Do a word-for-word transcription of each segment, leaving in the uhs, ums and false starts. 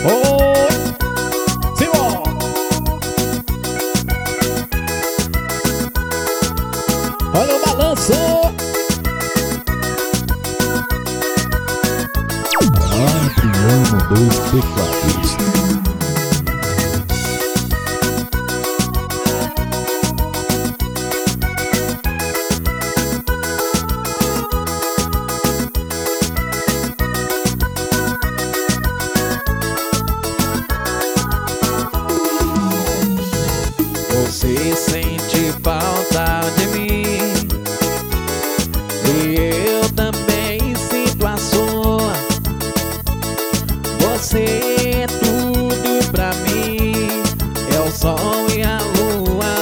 Oh, Simão. Olha o balanço. Ai, te amo dos teclados. Você sente falta de mim e eu também sinto a sua. Você é tudo pra mim, é o sol e a lua.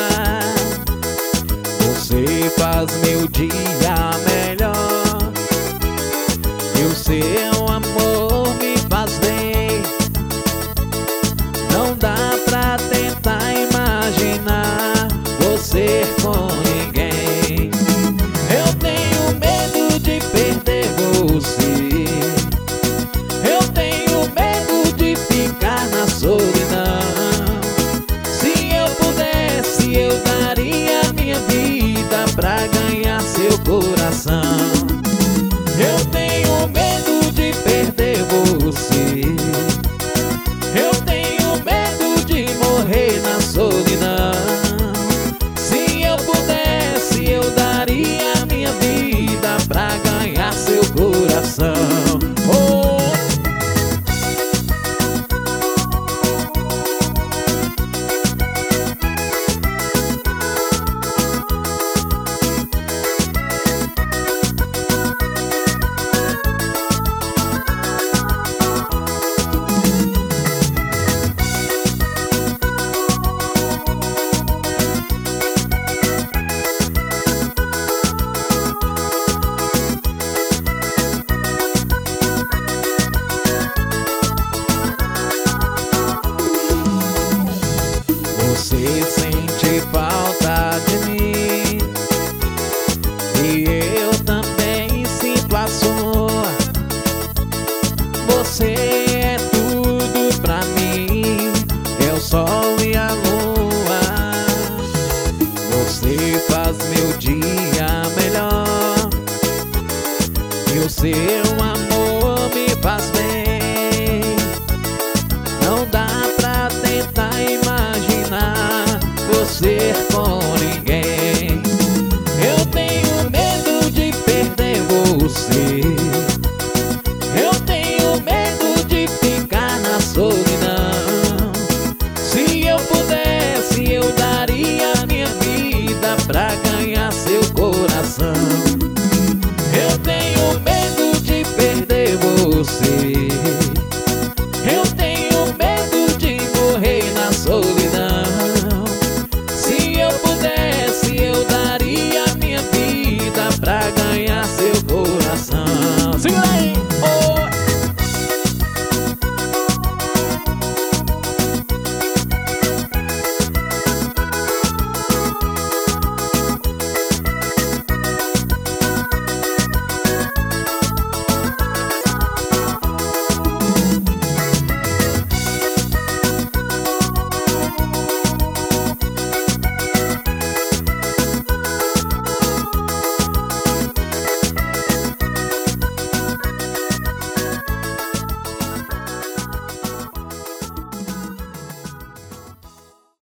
Você faz meu dia melhor e o seu amor me faz bem. Não dá pra tentar imaginar você com ninguém. Eu tenho medo de perder você. Eu tenho medo de ficar na solidão. Se eu pudesse, eu daria minha vida pra ganhar seu coração. Eu tenho medo de perder você. Eu tenho medo de morrer na solidão. Se eu pudesse, eu daria minha vida pra ganhar seu coração. Oh! Você sente falta de mim e eu também sinto a sua. Você é tudo pra mim, é o sol e a lua. Você faz meu dia melhor e o seu